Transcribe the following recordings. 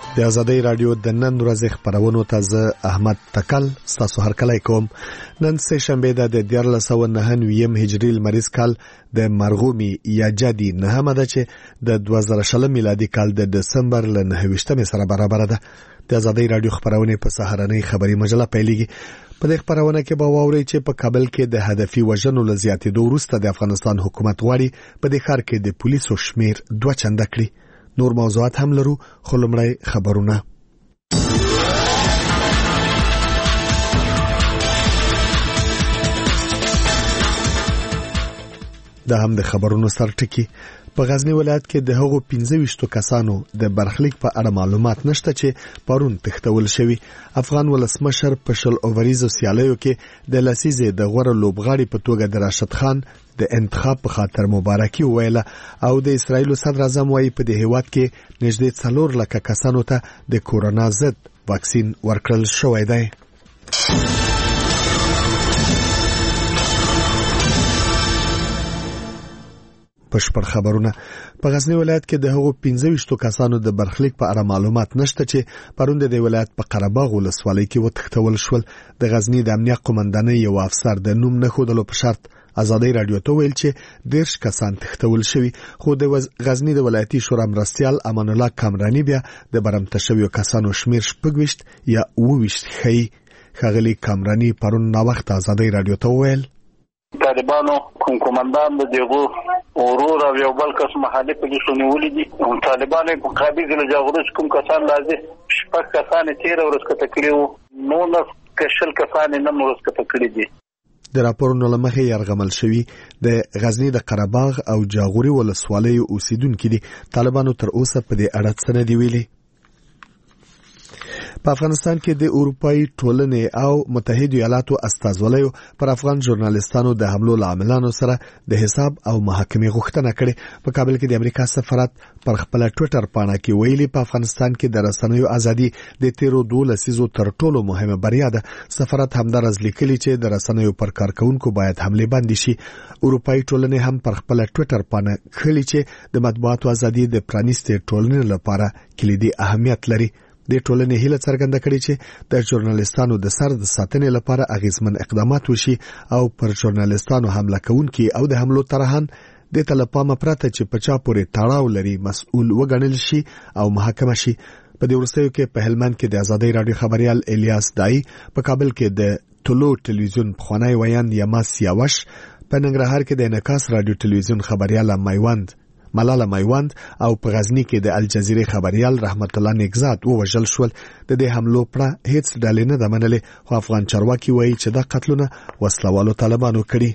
د آزادۍ رادیو د نن ورځې خبرونو ته زه احمد تکل ستاسو هرکلی کوم. نن سه شنبه ده د 1499 هجري لمریز کال د مرغومي یا جدي نهمه ده چې د 2000 میلادي کال د دسمبر ل 9 سره برابر ده. د آزادۍ رادیو خبرونه په سهارنۍ خبري مجله پیلېږي. په دې خبرونه کې به واورئ چې په کابل کې د هدفي وژنو له زیاتېدو وروسته د افغانستان حکومت غواړي په دې ښار کې د پولیسو شمیر 2 چنده کړي. نور موضوعات هم لرو، خو لومړی خبرونه. دا هم د خبرونو سرټکی. په غزنی ولایت کې د هغو 25 کسانو د برخلیک په اړه معلومات نشته چې پرون تختول شوی. افغان ولسمشر په شل اووریزو سیالیو کې د لسیزې د غوړه لوبغاړي په توګه د راشد خان د انتخاب په خاطر مبارکي ویله، او د اسرایل صدر اعظم وايي په دې هیواد کې نږدې 4 لک کسانو ته د کورونا ضد واکسین ورکړل شوی دی. پښپړ خبرونه. په غزنی ولایت کې د هغو 25 کسانو د برخلیک په اړه معلومات نشته چې پرون د ولایت په قرهباغ ولسوالۍ کې وتښتول شول. د غزنی د امنیت قومندانۍ یو افسر د نوم نه ښودلو په شرط آزادۍ رادیو ته ویل چې 10 کسان تښتول شوي، خو د غزنی د ولایتي شورا مرستیال امان الله کامرانی بیا د برمته شویو کسانو شمیر 26 یا 28 ښیي. ښاغلي کامرانی پرون نا وخت آزادۍ رادیو ته ویل طالبانو کومندان د دیغو اورور او یو بل کس محلي پولیسو نیولې دي. طالبانو په قابض له جاغورس کوم کسان لازم شپږ کسان تیر ورځ کته کړیو، نو نه کشل کسان نه ورځ کته کړی دي. د راپورونو لمخې يرغمل شوی د غزنی د قرهباغ او جاغوري ولسوالۍ اوسیدونکو دي. طالبانو تر اوسه په دې اړه څه نه دی ویلي. په افغانستان کې د اروپאי ټولنې او متحده ایالاتو استازولیو پر افغان ژورنالیستانو د حملو عاملانو سره د حساب او محاکمې غوښتنه کړې. په کابل کې د امریکا سفارت پر خپل ټوئیټر پاڼه کې ویلي په افغانستان کې د رسنیو ازادي د تیرو 2 لسیزو تر ټولو مهمه بریا ده. سفارت همدارس لیکلي چې د رسنیو پر کارکونکو باید حمله بند شي. اروپאי ټولنې هم پر خپل ټوئیټر پاڼه کړي چې د مطبوعاتو ازادي د پرانیستې ټولنې لپاره کلیدي اهمیت لري. د ټولنې هیله څرګنده کړې چې د ژورنالیستانو د سر د ساتنې لپاره اغیزمن اقدامات وشي او پر ژورنالیستانو حمله کوونکي او د حملو طرحان د تلپامه پرته چې په چا پورې تړاو لري مسؤل وګڼل شي او محاکمه شي. په دې ورسېو کې په هلمند کې د آزادۍ رادیو خبريال الیاس دای، په کابل کې د ټولو ټلویزیون پخوانی ویان یما سیاوش، په ننګرهار کې د انعکاس رادیو ټلویزیون خبريال ملاله مایوند او په غزنی کې د الجزیره خبريال رحمت الله نگزاد ووژل شول. د دې حملو پر هیڅ ډلې نه د منلې، خو افغان چارواکي وایي چې دا قتلونه وسلوالو طالبانو کړي.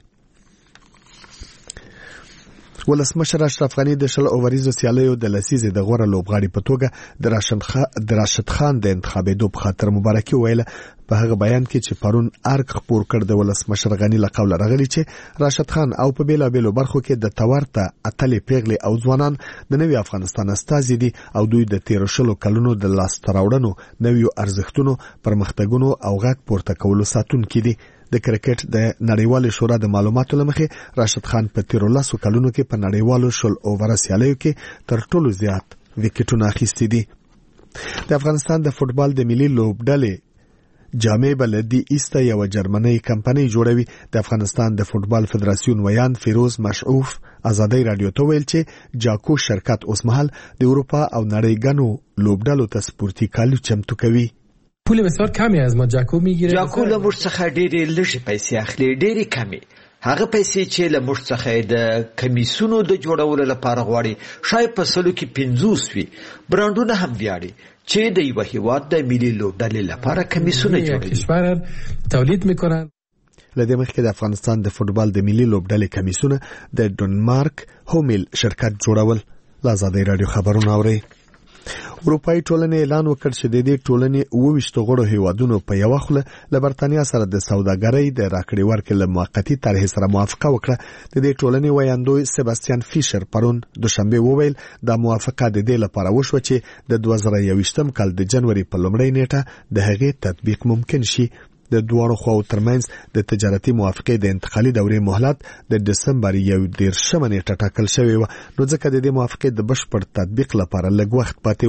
ولسمشر اشرف غنی د شل اووریزو سیالیو د لسیزې د غوړه لوبغاړي په توګه د راشد خان د انتخابېدو په خاطر مبارکي ویله. په هغه بیان کې چې پرون ارګ خبر کړ د ولسمشر غنی له قوله راغلی چې راشد خان او په بیلابېلو برخو کې د تورته اتلې پیغلې او ځوانان د نوي افغانستان استازي دي او دوی د 13 کلونو د لاس تراوړنو نویو ارزښتونو پرمختګونو او غږ پورته کولو ساتونکي دي. د کرکټ د نړیوال شورا د معلوماتو لمخې راشد خان په 13 کلونو کې په نړیوالو شل اوور سیالیو کې تر ټولو زیات وکټونه اخیستي دي. د افغانستان د فوتبال د ملي لوبډلې جامع بلدی ایسته یو جرمنی کمپنۍ جوړوي. د افغانستان د فوتبال فدراسیون ویان فیروز مشعوف آزادۍ رادیو ته ویل چې جاکو شرکت اوسمهال د اروپا او نړۍ غنو لوبډلو ته سپورتي کالو چمتو کوي. پول بسیار کمی از ما جاکو میگیره. جاکو له موږ څخه ډېرې لږې پیسې اخلي، ډېرې کمی. هغه پیسې چې له موږ څخه د کمیسونو د جوړولو لپاره غواړي شاید په سلو کې 50 وي. برانډونه هم ویاړي چې د یو هیواد د ملي لوبډلې لپاره کمیسونه جوړوي. تولید میکنن. لدې مخکې د افغانستان د فوتبال د ملي لوبډلې کمیسونه د ډنمارک هومل شرکت جوړول. آزادۍ رادیو خبرونه اوري. اروپאי ټولنې اعلان وکړ چې د دې ټولنې 22 غړو هیوادونو په یو خله له برتانیا سره د سوداګرۍ د راکړې ورکړې له موقتی طرحې سره موافقه وکړه. د دې ټولنې ویاندوی سباستیان فیشر پرون دوشنبه وویل دا موافقه د دې لپاره وشو چې د 2021 کال د جنوري په لومړۍ نیټه د هغې تطبیق ممکن شي. د دوه خواو ترمنځ د تجارتي موافقې د انتقالي دورې مهلت د دسمبر 11 نیټه ټاکل شوی و، نو ځکه د دې موافقې د بشپړ تطبیق لپاره لږ وخت پاتې و.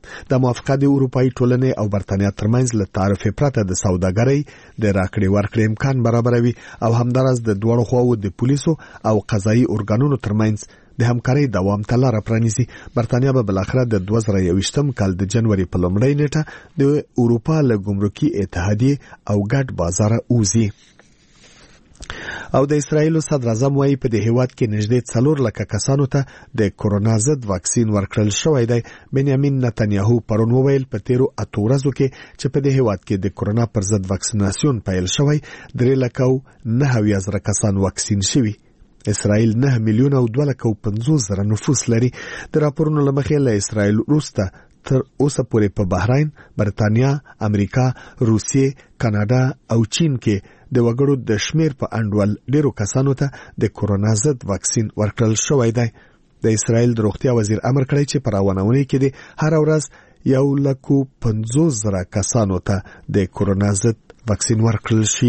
د موافقه د اروپאי ټولنې او برتانیا ترمنځ له تعرفه پرته د سوداګرۍ د راکړې ورکړې امکان برابروي او همدارس د دوړو خواو د پولیسو او قضایي ارګانونو ترمنځ د همکارۍ دوام ته لار پرانیزي. برتانیا به بلاخره د 2021م کال د جنوري په لومړۍ نیټه د اروپا له ګمرکي اتحادیې او ګډ بازار اوزي. او د اسرایل صدر اعظم وايي په دې هیواد کې نږدې 4 لک کسانو ته د کورونا ضد واکسین ورکړل شوی دی. بنیامین نتنیاهو پرون وویل په تیرو 8 ورځو کې چې په دې هیواد کې د کورونا پر ضد واکسیناسیون پیل شوی 3,09,000 کسان واکسین شوي. اسرائیل 9,250,000 نفوس لري. د راپورونو لمخې له اسرائیل وروسته تر اوسه پورې په بحرین، برتانیا، امریکا، روسیې، کاناډا او چین کې د وګړو د شمیر په انډول ډیرو کسانو ته د کورونا ضد واکسین ورکړل شوی دی. د اسرائیل د روغتیا وزیر امر کړی چې په روانونې کې د هر ورځ 150,000 کسانو ته د کورونا ضد واکسین ورکړل شي.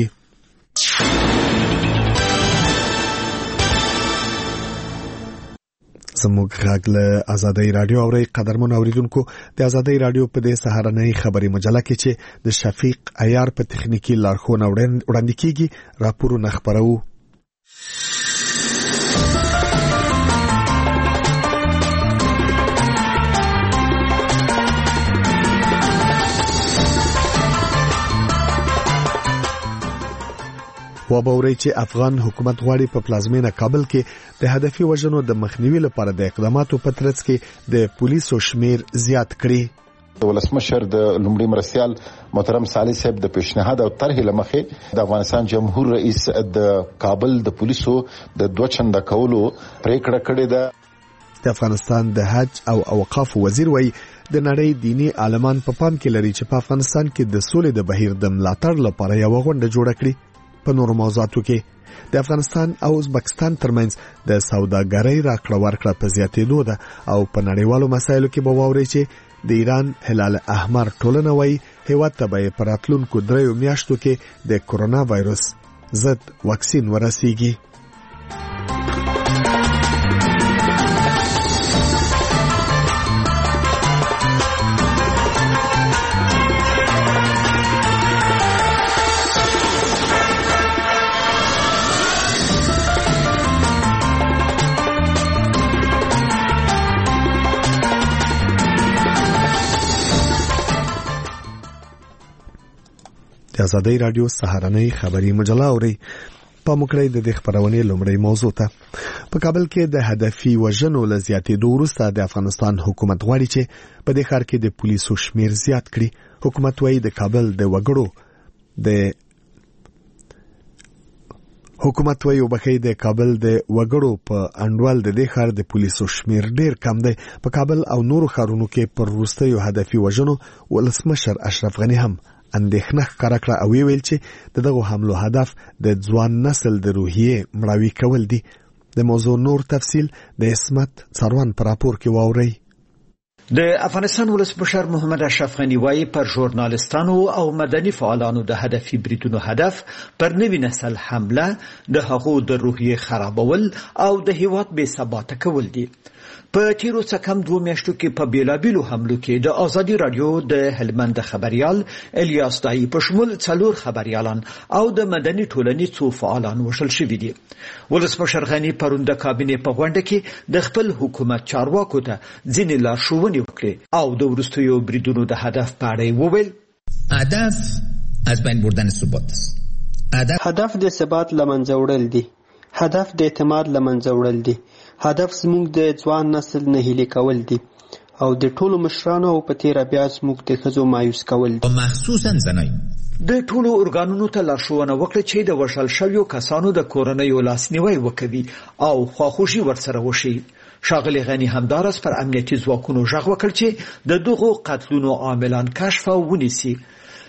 زموږ غږ له آزادۍ رادیو اوري. قدرمن اوریدونکو، د آزادۍ رادیو په دې سهارنۍ خبري مجله کې چې د شفیق عیار په تخنیکی لارښوونه وړاندې کیږي راپورونه خبرو. وبوري چې افغان حکومت غواړي په پلازمینه کابل کې د هدفي وژنو د مخنیوي لپاره د اقداماتو په ترڅ کې د پولیسو شمیر زیات کړي. ولسمشر د لومړي مرستیال محترم صالح صاحب د پیشنهاد او طرح لمخې د افغانستان جمهور رئیس د کابل د پولیسو د 2 چنده کولو پریکړه کړې ده. د افغانستان د حج او اوقاف وزیر وایي د نړۍ دینی عالمان په پام کې لري چې په افغانستان کې د سولې د بهیر د ملاتړ لپاره یو غونډه جوړه کړي. په نورو موضوعاتو کې د افغانستان او ازبکستان ترمنځ د سوداګرۍ راکړه ورکړه په زیاتېدو ده او په نړیوالو مسایلو کې به واوري چې د ایران هلال احمر ټولنه وايي هیواد ته به په راتلونکو 3 میاشتو کې د کورونا وایروس ضد واکسین ورسیږي. د آزادۍ رادیو سهارنۍ خبري مجله اوري. په مکړې د خبرونې لومړی موضوع ته په کابل کې د هدفي وژنو له زیاتېدو وروسته د افغانستان حکومت غواړي چې په دې ښار کې د پولیسو شمیر زیات کړي. حکومت وايي د کابل د وګړو په انډول د دې ښار د پولیسو شمیر ډیر کم دی. په کابل او نورو ښارونو کې پر وروستیو هدفي وژنو ولسمشر اشرف غنی هم اندېښنه ښکاره کړه او ویل چې دغه حملو هدف د ځوان نسل د روحیې مړاوي کول دي. د موضوع نور تفصیل د اسمت څروان پر راپور کې واوري. د افغانستان ولسمشر محمد اشرف غنی وايي پر ژورنالستانو او مدني فعالانو د هدفي بریدونو هدف پر نوي نسل حمله د هغو د روحیې خرابول او د هیواد بې ثباته کول دي. په تیرو څه کم 2 میاشتو کې په بیلابیلو حملو کې د آزادي رادیو د هلمند خبريال الیاس دای په شمول 4 خبريالان او د مدني ټولنې څو فعالان وشل شوي دي. ولسمشر غنی پرون د کابینې په غونډه کې د خپل حکومت چارواکو ته ځینې لارښوونې وکړې او د وروستیو بریدونو د هدف په اړه وویل. هدف از بین بردن ثبات است. هدف د ثبات لمنځه وړل دي. هدف د اعتماد لمنځه وړل دي. هدف زموږ د ځوان نسل نه هیلې کول دي او د ټولو مشرانو او په تیر بیا زموږ د ښځو مایوس کول دي. مخصوصا زنای د ټولو ارګانونو ته لارښوونه وکړه چې د وژل شویو کسانو د کورنیو لاسنیوی وکوي او خواخوږي ورسره وشي. ښاغلي غنی همدارس پر امنیتي ځواکونو غږ وکړ چې د دغو قتلونو عاملان کشف او ونیسي.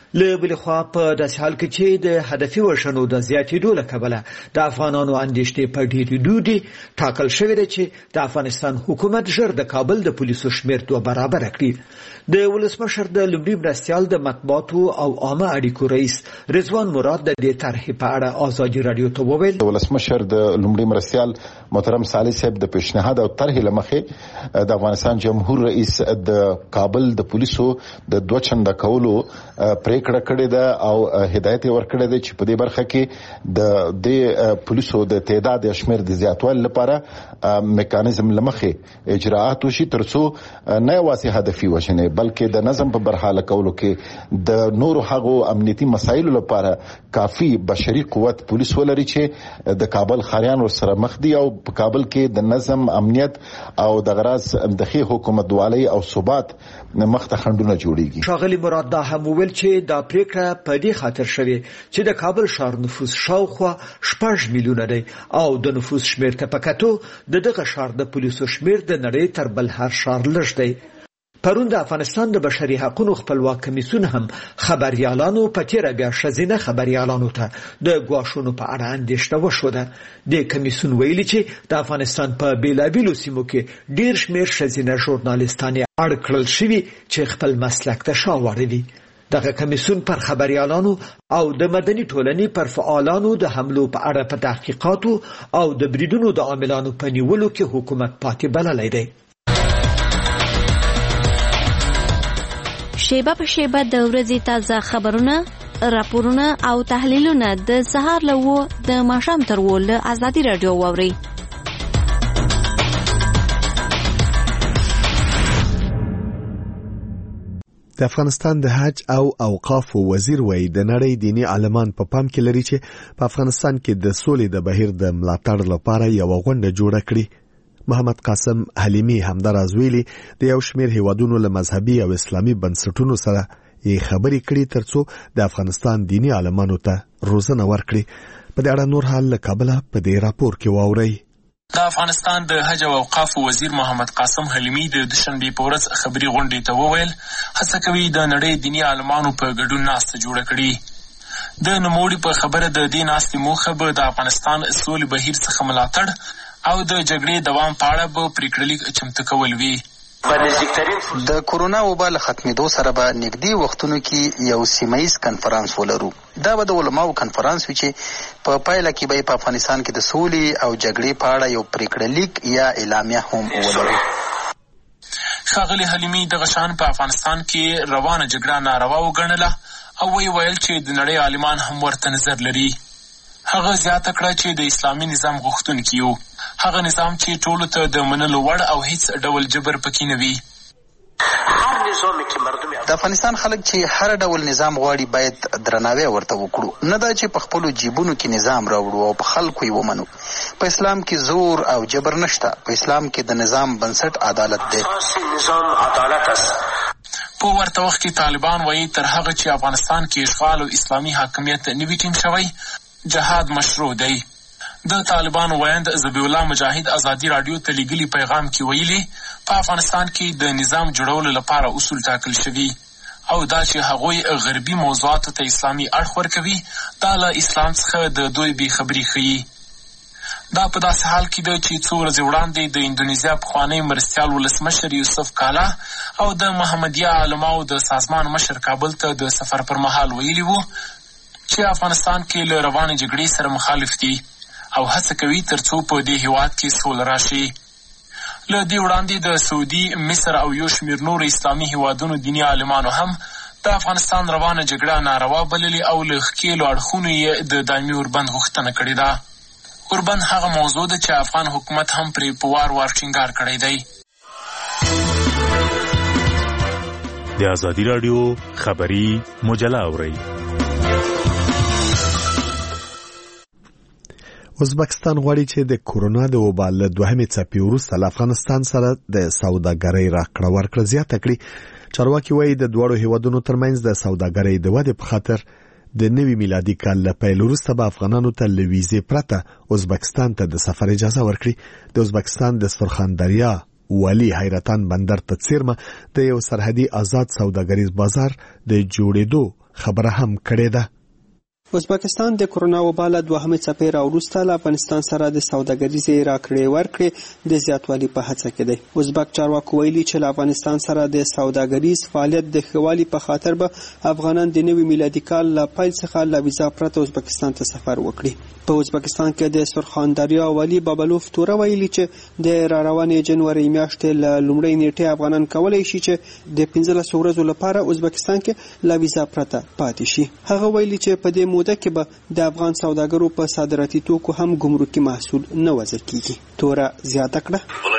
له بل خوا په داسې حال کې چې د هدفي وژنو د زیاتېدو له کبله د افغانانو اندېښنې په ډېرېدو دي ټاکل شوې ده چې د افغانستان حکومت ژر د کابل د پولیسو شمېر 2 برابره کړي. د ولسمشر د لومړي مرستیال د مطبوعاتو او عامه اړیکو رئیس رضوان مراد د دې طرحې په اړه ازادي رادیو ته وویل د ولسمشر د لومړي مرستیال محترم صالح صاحب د پیشنهاد او طرحې لمخې د افغانستان جمهور رئیس د کابل د پولیسو د 2 چنده کولو پریکړه کړې ده او هدایت ورکړی دی چې په دې برخه کې د پولیسو د تعداد شمیر د زیاتوالي لپاره میکانیزم لمخې اجراءات وشي ترڅو نه یوازې هدفي وژنې بلکې د نظم په برحاله کولو کې د نورو هغو امنیتي مسایلو لپاره کافي بشري قوت پولیس ولري چې د کابل خاریان سره مخ دي او په کابل کې د نظم امنیت او د غراض د حکومتوالي او ثبات مخته خنډونه جوړيږي. ښاغلي مراد دا هم ویل چې دا پریکړه په دې خاطر شوې چې د کابل ښار نفوس شاوخوا 6 میلیونه دی او د نفوس شمیر ته پکاتو دغه ښار د پولیسو شمیر د نړۍ تر بل هر ښار لږ دی. پرون د افغانستان د بشري حقوقو خپلواک کمیسیون هم خبريالانو په تیر بیا شزینه خبريالانو ته د ګواښونو په اړه اندېښنه وشوده. د کمیسیون ویلي چې د افغانستان په بیلابیلو سیمو کې ډیر شمیر شزینه ژورنالیستان اړ کړل شوي چې خپل مسلک ته شاوړي دي. دغه کمیسیون پر خبريالانو او د مدني ټولنې پر فعالانو د حملو په اړه په تحقیقاتو او د بریدونو د عاملانو په نیولو کې حکومت پاتې بللی دی. شیبه په شیبه د ورځې تازه خبرونه، راپورونه او تحلیلونه د سهار له 9 د ماښام تر 10 له ازادي رادیو واورئ. د افغانستان د حج او اوقاف وزیر وایي د نړۍ دینی عالمان په پام کې لري چې په افغانستان کې د سولې د بهیر د ملاتړ لپاره یو غونډه جوړه کړي. محمد قاسم حلیمی همداراز ویلي د یو شمېر هیوادونو له مذهبي او اسلامي بنسټونو سره یې خبرې کړي ترڅو د افغانستان دینی عالمانو ته روزنه ورکړي. په دې اړه نور حال له کابله په دې راپور کې واورئ. د افغانستان د حج او اوقاف وزیر محمد قاسم حلیمی د دوشنبه په ورځ خبري غونډې ته وویل هڅه کوي د نړۍ دینی عالمانو په ګډون ناسته جوړه کړي. د نوموړي په خبره د دې ناستې موخه به د افغانستان سولې بهیر څخه ملاتړ او د جګړې دوام په اړه به پریکړلیک چمتو کول وي. د کورونا وبا له ختمېدو سره به نږدې وختونو کې یو سیمه‌ییز کنفرانس ولرو. دا به د علماو کنفرانس وي چې په پایله کې به په افغانستان کې د سولې او جګړې په اړه یو پریکړلیک یا اعلامیه هم ولرو. ښاغلي حلیمی دغه شان په افغانستان کې روانه جګړه ناروا وګڼله او ویل چې د نړۍ عالمان هم ورته نظر لري. هغه زیاته کړه چې د اسلامي نظام غوښتونکي یو، هغه نظام چې ټولو ته د منلو وړ او هیڅ ډول جبر پکې نه وي. د افغانستان خلک چې هر ډول نظام غواړي باید درناوی ورته وکړو، نه دا چې په خپلو جیبونو کې نظام راوړو او په خلکو یې ومنو. په اسلام کې زور او جبر نشته. په اسلام کې د نظام بنسټ عدالت دی. په ورته وخت کې طالبان وایي تر هغه چې افغانستان کې اشغال او اسلامي حاکمیت نه وي ټینګ شوی جهاد مشروع دی. د طالبانو ویاند ذبیح الله مجاهد ازادي رادیو ته لیږلي پیغام کې ویلي په افغانستان کې د نظام جوړولو لپاره اصول ټاکل شوي او دا چې هغوی غربي موضوعاتو ته اسلامي اړخ ورکوي دا له اسلام څخه د دوی بې خبري ښیي. دا په داسې حال کې ده چې څو ورځې وړاندې د اندونیزیا پخوانی مرستیال ولسمشر یوسف کالا او د محمدیه علماو د سازمان مشر کابل ته د سفر پر مهال ویلي وو چې افغانستان کې له روانې جګړې سره مخالف دي او هڅه کوي ترڅو په دې هیواد کې سوله راشي. له دې وړاندې د سعودي، مصر او یو شمېر نور اسلامي هیوادونو دیني عالمانو هم د افغانستان روانه جګړه ناروا بللې او له ښکېلو اړخونو یې د دایمي اوربند غوښتنه کړې ده. اوربند هغه موضوع ده چې افغان حکومت هم پرې په وار وار ټینګار کړی دی. د ازادي راډیو خبري مجله اورئ. ازبکستان غواړي چې د کورونا د وبا له دوهمې څپې وروسته له افغانستان سره د سوداګرۍ راکړه ورکړه زیاته کړي. چارواکي وایي د دواړو هیوادونو ترمنځ د سوداګرۍ د ودې په خاطر د نوي میلادي کال له پیل وروسته به افغانانو ته له ویزې پرته ازبکستان ته د سفر اجازه ورکړي. د ازبکستان د سرخندریا والی حیرتان بندر ته څیرمه د یو سرحدي آزاد سوداګریز بازار د جوړېدو خبره هم کړې ده. ازبکستان د کرونا وبا له دوهمې څپې راوروسته له افغانستان سره د سوداګریزې راکړې ورکړې د زیاتوالي په هڅه کې دی. ازبک چارواکو ویلي چې له افغانستان سره د سوداګریز فعالیت د ښه والي په خاطر به افغانان د نوي میلادي کال له پیل څخه له ویزا پرته ازبکستان ته سفر وکړي. په ازبکستان کې د سرخاندریا والي بابلوف توره ویلي چې د راروانې جنوري میاشتې له لومړۍ نیټې افغانان کولی شي چې د 15 ورځو لپاره ازبکستان کې له ویزا پرته پاتې شي. هغه ویلي چې په دې موده کې به د افغان سوداګرو په صادراتي توکو هم ګمرکي محصول نه وضع کیږي. توره زیاته کړه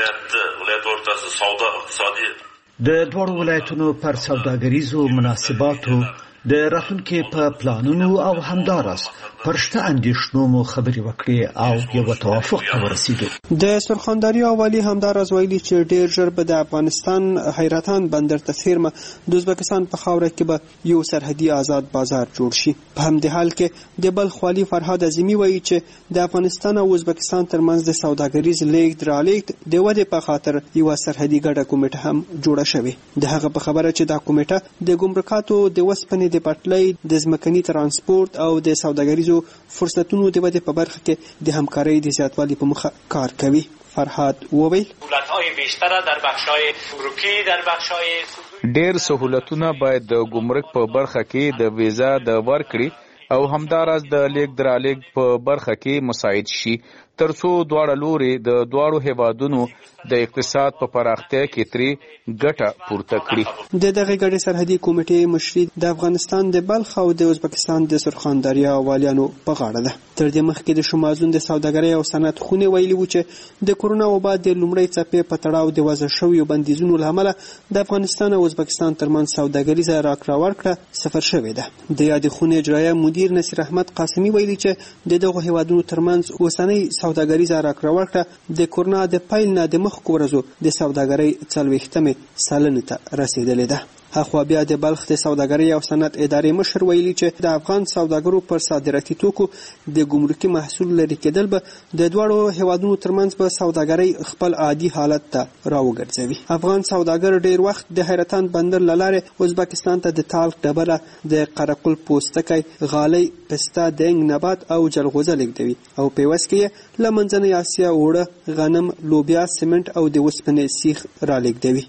د دوه ولایتونو پر سوداګریزو مناسباتو د راتلونکي په پلانونو او همداراز پر شته اندېښنو مو خبرې وکړې او یو توافق ته ورسېدو. د سرخاندریا والی همداراز ویلي چې ډېر ژر به د افغانستان حیرتان بندر ته څیرمه د ازبکستان په خاوره کې به یو سرحدي آزاد بازار جوړ شي. په همدې حال کې د بلخ والی فرهاد عظیمي وایي چې د افغانستان او ازبکستان ترمنځ د سوداګریز لیږد رالېږد د ودې په خاطر یوه سرحدي ګډه کمیټه هم جوړه شوې. د هغه په خبره چې دا کمیټه د ګمرکاتو د وسپنې د پټلۍ د ځمکني ترانسپورت او د سوداګریزو فرصتونو د ودې په برخه کې د همکارۍ د زیاتوالي په مخه کار کوي. فرهاد وویل دولت‌های بیشتر در بخش‌های گمرکی در بخش‌های ډېر سہولتونه باید د ګمرک په برخه کې د ویزا د ورکړې او همداراز د لیږد رالېږد په برخه کې مساعد شي ترڅو دواړه لوري د دواړو هیوادونو د اقتصاد په پراختیا کې ترې ګټه پورته کړي. د دغه ګډې سرحدي کمیټې مشري د افغانستان د بلخ او د ازبکستان د سرخاندریا والیانو په غاړه ده. تر دې مخکې د شمازون د سوداګرۍ او صنعت خونې ویلي وو چې د کرونا وبا د لومړۍ څپې په تړاو د وضع شویو بندیزونو له امله د افغانستان او ازبکستان ترمنځ سوداګریزه راکړه ورکړه صفر شوې ده. د یادې خونې اجرایه مدیر نصیر احمد قاسمي ویلي چې د دغو هیوادونو ترمنځ اوسنۍ سوداګریزه راکړه ورکړه د کرونا د پیل نه د مخکې ورځو د سوداګرۍ 40مې سلنې ته رسیدلې ده. اخوا بیا د بلخ د سوداګرۍ او صنعت ادارې مشر ویلي چې د افغان سوداګرو پر صادراتي توکو د ګمرکي محصول لري کېدل به د دواړو هیوادونو ترمنځ به سوداګرۍ خپل عادي حالت ته راوګرځوي. افغان سوداګر ډیر وخت د حیرتان بندر له لارې ازبکستان ته د تالک ډبره د قرقل پوستکی غالۍ پسته دنګ نبات او جلغوزه لیږدوي او په عوض کې له منځنۍ اسیا اوړه غنم لوبیا سمنټ او د وسپنې سیخ را لیږدوي.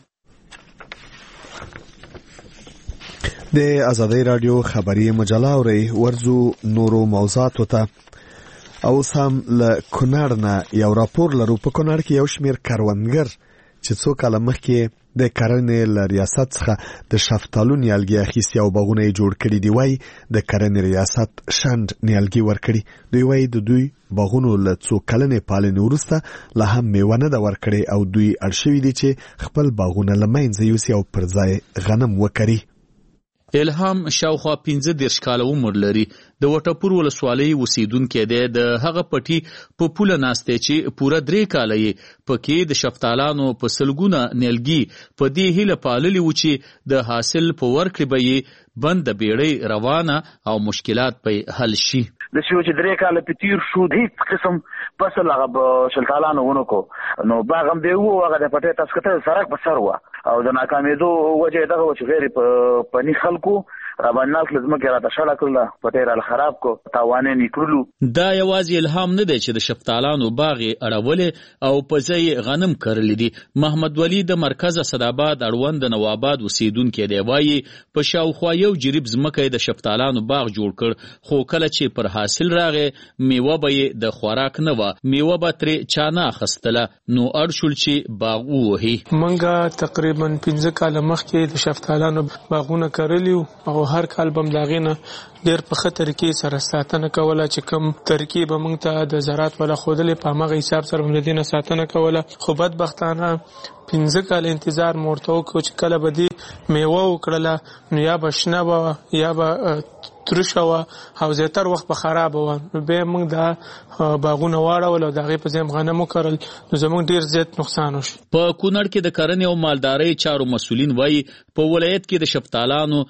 د آزادۍ رادیو خبري مجله اوري ورزو نورو موضوعاتو ته او سم له کونړ نه یو راپور لرو. په کونړ کې یو شمیر کروندګر چې څو کاله مخکې د کرنې له ریاست څخه د شفتالو نیالګي اخیستي او باغونه یې جوړ کړي دي وایي د کرنې ریاست شند نیالګي ورکړي. دوی وایي د دوی باغونو له څو کلنې پالنې وروسته لا هم میوه نه ده ورکړې او دوی اړ شوي دي چې خپل باغونه له منځه یوسي او پر ځای غنم وکري. الهام شاوخوا 15 کاله عمر لري. د وټپور ولسوالۍ اوسیدونکی دی. د هغه پټي په پوله ناسته چې پوره 3 کاله یې پکې د شفتالانو په سلګونه نیلګي په دې هیله پاللي و چې د حاصل په ورکړې به یې بند بیړۍ روانه او مشکلات په حل شي. د شو چې 3 کاله په تیر شو هیڅ قسم فصل هغه شفتالانو ونکو نو باغم دی وو هغه د پټه تاسکته سرک په سر و او د ناکامیدو وجه دغه چې غیر په نی خلکو رابانال لازم کې راته شړه کړل پټه خراب کو تاوانه نکړلو. دا یوازې الهام نه دی چې د شفتالانو باغ اړولې او په ځای غنم کرل دي. محمد ولی د مرکز اسداباد اړوند نواباد اوسیدونکو دی وایي په شاوخوا یو جریب زمکه د شفتالانو باغ جوړ کړ خو کله چې پر حاصل راغې میوه به د خوراک نه و میوه به ترې چانه خستله نو اړ شول چې باغ ووهي. منګه تقریبا 15 کاله مخکې د شفتالانو باغونه کرلیو او هر کال بم داغینه ډیر په خطر کې سره ساتنه کوله چې کوم ترکیب موږ ته د زراعت ولا خودلې په مغه حساب سره هم دینه ساتنه کوله. خو بدبختانه 15 کال انتظار مورته کو چې کله بدی میوه وکړه نو یا بشنه یا به ترشه و او زیاتر وخت په خراب و به موږ دا باغونه واړول او دغه په ځم غنمو کرل نو زموږ ډیر زیات نقصان وشو. په کونړ کې د کرنې او مالدارۍ چارو مسولین وایي په ولایت کې د شفتالانو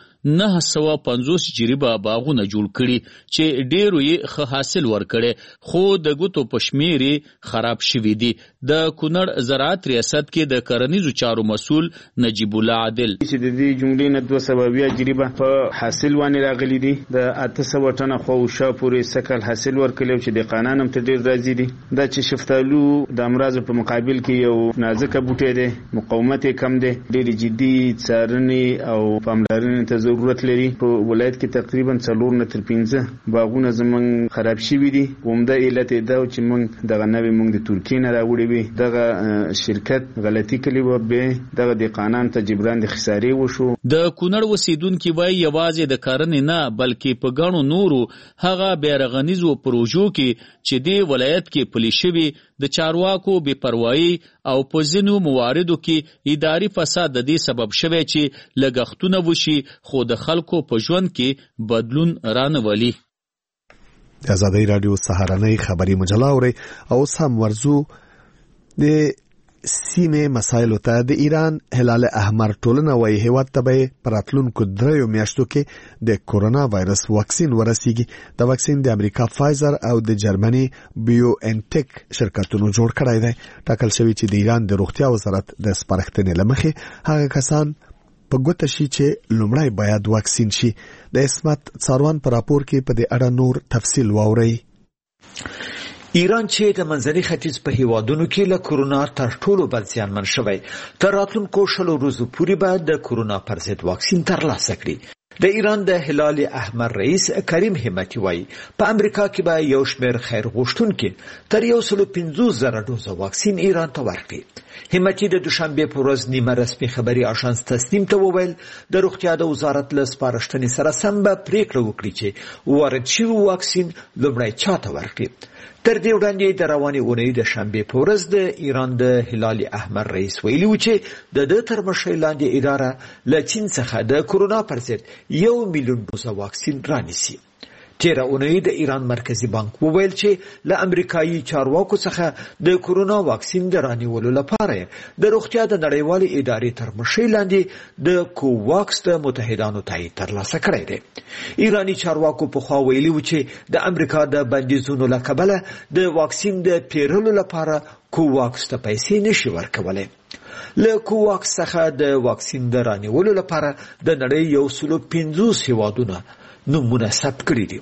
950 جریبه باغونه جوړ کړي چې ډیرو یې ښه حاصل ورکړي خو د ګوتو پشمیري خراب شوي دي. د کونړ زراعت ریاست کې د کرنیزو چارو مسول نجیب الله عادل چې د دې جملې نه 220 جریبه په حاصل باندې راغلي دي د 800 ټنه خو شا پورې سکل حاصل ورکړي چې د قانون هم ته ډیر راځي دي. دا چې شفتالو د امراض په مقابل کې یو نازکه بوټی دی مقاومت کم دی ډیر جدي څارنې او پاملرنې ته ضرورت لري. په ولایت کې تقریبا 4 نه تر 15 باغونه زمون خراب شوي دي. عمده علت دا چې موږ دغه نوې موږ د ترکیې نه راوړې وي دغه شرکت غلطي کړې و به دغه د قانون ته جبران د خسارې وشو. د کونړ اوسیدونکو وایي یوازې د کرنې نه بلکې په ګڼو نورو هغه بیرغنیزو پروژو کې چې د ولایت کې پلي شوي د چارواکو بې پروايي او په ځینو مواردو کې اداري فساد د دې سبب شوی چې لګښتونه وشي خو د خلکو په ژوند کې بدلون رانولي. د آزادۍ رادیو سهارنۍ خبري مجله اوري او سم ورزو د سیمه مسایلو ته د ایران هلال احمر ټولنه وایي هیواد ته به پراتلونکو 3 میاشتو کې د کورونا وایرس واکسین ورسیږي. د واکسین د امریکا فایزر او د جرمني بیو انټیک شرکتونو جوړ کړی دی. ټاکل شوی چې د ایران د روغتیا وزارت د سپارښتنې لمخې هغه کسان په ګوته شي چې لومړی باید واکسین شي. د اسمت څاروان پر راپور کې په دې اړه نور تفصیل واوري. ایران چې د منځني ختیځ په هیوادونو کې له کورونا تر ټولو بد زیانمن شوی تر راتلونکو 20 ورځو پورې به د کورونا پر ضد واکسین ترلاسه کړي. د ایران د هلال احمر رئیس کریم همتی وایي په امریکا کې به یو شمېر خیر غوښتونکي تر 150,000 ډوزه واکسین ایران ته ورکړي. همتی د دوشنبه په ورځ نیمه رسمي خبري آژانس تصنیم ته وویل د روغتیا د وزارت له سپارښتنې سره سم به پریکړه وکړي چې وارد شوی واکسین لومړی چاته ورکړي. تر دې وړاندې د روانې اونۍ د شنبه په ورځ د ایران د هلال احمر رئیس ویلي و چې د تر مشرۍ لاندې اداره له چین څخه د کورونا پر ضد 1 میلیون ډوزه واکسین رانیسي. تیره اونۍ د ایران مرکزی بانک وویل چې له امریکایي چارواکو څخه د کورونا واکسین د رانیولو لپاره د روغتیا د نړیوالې ادارې تر مشرۍ لاندې د کوواکس د متحدانو تایید ترلاسه کړی دی. ایرانی چارواکو پخوا ویلي و چې د امریکا د بندیزونو له کبله د واکسین د پیرلو لپاره کوواکس ته پیسې نشي ورکولی. له کوواکس څخه د واکسین د رانیولو لپاره د نړۍ 150 هیوادونه نومونه ثبت کړي دي.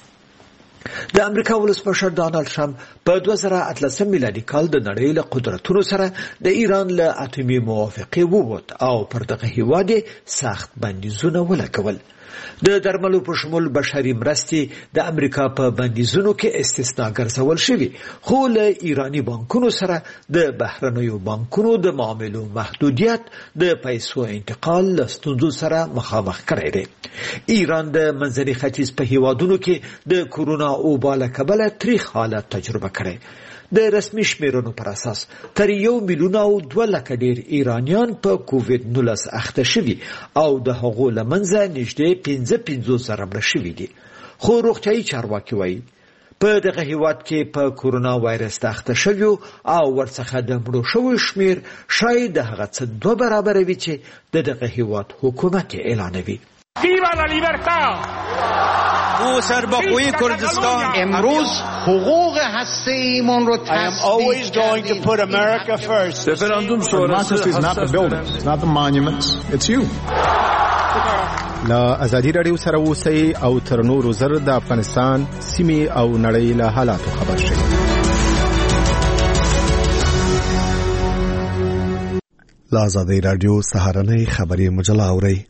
د امریکا ولسمشر ډانلډ ټرمپ په 2018 میلادي کال د نړۍ له قدرتونو سره د ایران له اټومي موافقې ووت او پر دغه هیواد سخت بندیزونه ولګول. د درملو په شمول بشري مرستې د امریکا په بندیزونو کې استثنا ګرځول شوي خو له ایرانی بانکونو سره د بهرنیو بانکونو د معاملو محدودیت د پیسو انتقال له ستونزو سره مخامخ کړی دی. ایران د منځني ختیځ په هیوادونو کې د کورونا وبا له کبله تریخ حالت تجربه کړی. د رسمي شمیرونو پر اساس تر 1 میلیون او 2 لک ډیر ایرانیان په کووید 19 اخته شوي او د هغو لمنځه نږدې 55,000 مړه شوي دي. خو روغتیايي چارواکي وایي په دغه هیواد کې په کورونا وایرس اخته شوي او ورڅخه د مړو شویو شمیر شاید د هغه څه 2 برابر وي چې دغه هیواد حکومت اعلانوي. Viva la libertad! سرباخوی کردستان امروز حقوق هسته‌ایمان رو I am always going to put America first. Referendum sonrası is not the buildings, not the monuments, it's you. لا ازادي رادیو سره اوسئ او تر نورو زر د افغانستان سیمې او نړۍ له حالاتو خبر شئ. لا ازادي رادیو سهارنۍ خبري مجله اوري.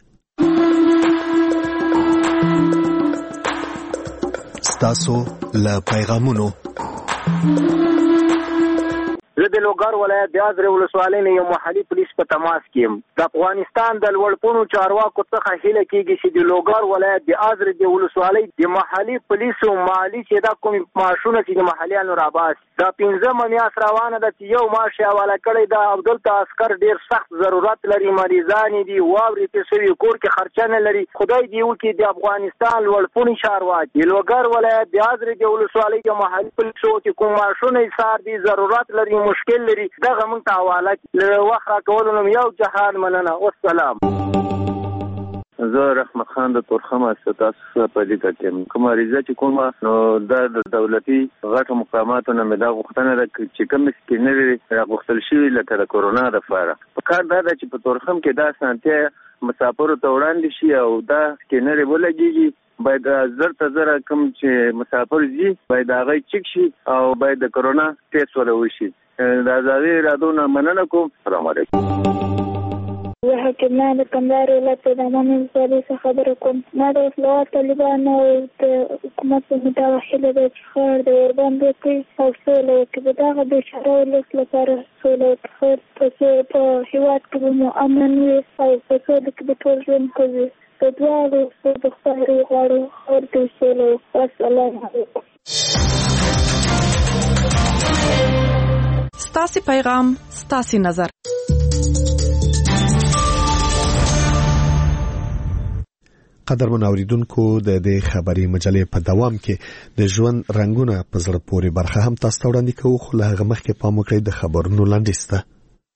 ستاسو له پیغامونو زه د لوګر ولایت د ازرې ولسوالۍ نه یو محلي پولیس په تماس کې یم. د افغانستان د لوړپوړو چارواکو څخه هیله کېږي چې د لوګر ولایت د ازرې د ولسوالۍ د محلي پولیسو مالي چې دا کوم معاشونه چې د محلیانو راباس دا 15 میاشت روانه ده چې یو معاش حواله کړی دا عبدالته عسکر ډیر سخت ضرورت لري، مریضان دي، واوري په سوي کور کې خرچه نه لري. خدای دې وکړي د افغانستان لوړپوړي چارواکي د لوګر ولایت د ازرې د ولسوالۍ د محلي پولیسو چې کوم معاشونه ایثار دي ضرورت لري مشکل لري دغه موږ ته حواله کړي. وخت راکولو نوم یو جهان مننه. والسلام. زه رحمت خان د تورخم اساس په دې کې کوم ریزه چې کومه نو د دولتي غټو مقاماتو نه مې دا غوښتنه ده چې کوم سکینر غوښتل شوی لکه د کورونا د فاره په کار دا چې په تورخم کې دا سانتیا مسافرو ته وړاندې شي او دا سکینر ولګيږي باید زر کم چې مسافر زی باید هغه چک شي او باید د کورونا ټیسټ ولوشي. دا ځاوی رادونه مننه کوم. السلام علیکم. زه حکیمه د کندهار ولایت د دامن ولسوالۍ څخه خبره کوم. ما د اصلاحات طالبانو د حکومت په مدعا هیله ده چې ښار د ورباندې وکړي او سوله وکړي. د دغه بېچاره ولس لپاره سوله وکړي په هېواد کې به مو امن وي او په سوله کې به ټول ژوند کوي. د دواړو څه د خدای غواړو ښار کې سوله وکړي. السلام علیکم. ستاسې پیغام ستاسې نظر. قدرمن اوریدونکو د دې خبري مجلې په دوام کې د ژوند رنگونه په زړه پورې برخه هم تاسو ته وړاندې کوو، خو له هغه مخکې پام وکړئ د خبرونو لنډیز ته.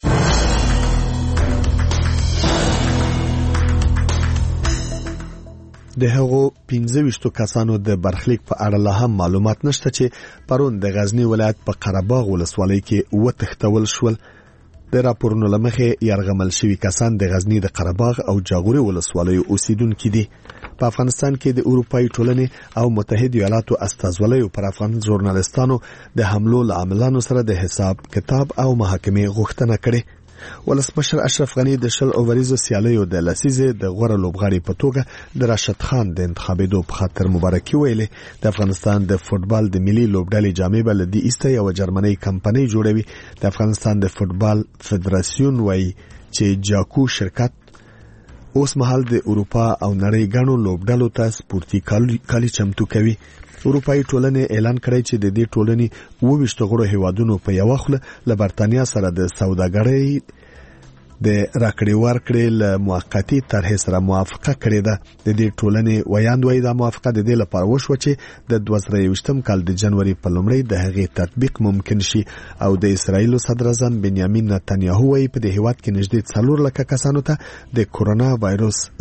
د هغو 25 کسانو د برخلیک په اړه لا هم معلومات نشته چې پرون د غزنی ولایت په قرهباغ ولسوالۍ کې وتښتول شول. د راپورونو لمخې یرغمل شوي کسان د غزنی د قرهباغ او جاغوري ولسوالیو اوسیدونکي دي. په افغانستان کې د اروپایي ټولنې او متحده ایالاتو استازولیو پر افغان ژورنالستانو د حملو له عاملانو سره د حساب کتاب او محاکمې غوښتنه کړې. ولسمشر اشرف غنی د شل اووریزو سیالیو د لسیزې د غوره لوبغاړي په توګه د راشد خان د انتخابېدو په خاطر مبارکي ویلې. د افغانستان د فوتبال د ملي لوبډلې جامې بل د ایسته یو جرمني کمپنۍ جوړوي. د افغانستان د فوتبال فدراسیون وایي چې جاکو شرکت اوس مهال د اروپا او نړۍ ګڼو لوبډلو ته سپورتي کالي چمتو کوي. اروپایي ټولنې اعلان کړی چې د دې ټولنې 22 غړو هیوادونو په یو خوله له برتانیا سره د سوداګرۍ د راکړې ورکړې له موقتی طرحې سره موافقه کړې ده. د دې ټولنې ویاندوی دا موافقه د دې لپاره وشوه چې د 2023 کال د جنوري په لومړۍ د هغې تطبیق ممکن شي او د اسرایل صدر اعظم بنیامین نتنیاهو په دې هیواد کې نږدې 4 لک کسانو ته د کورونا وایروس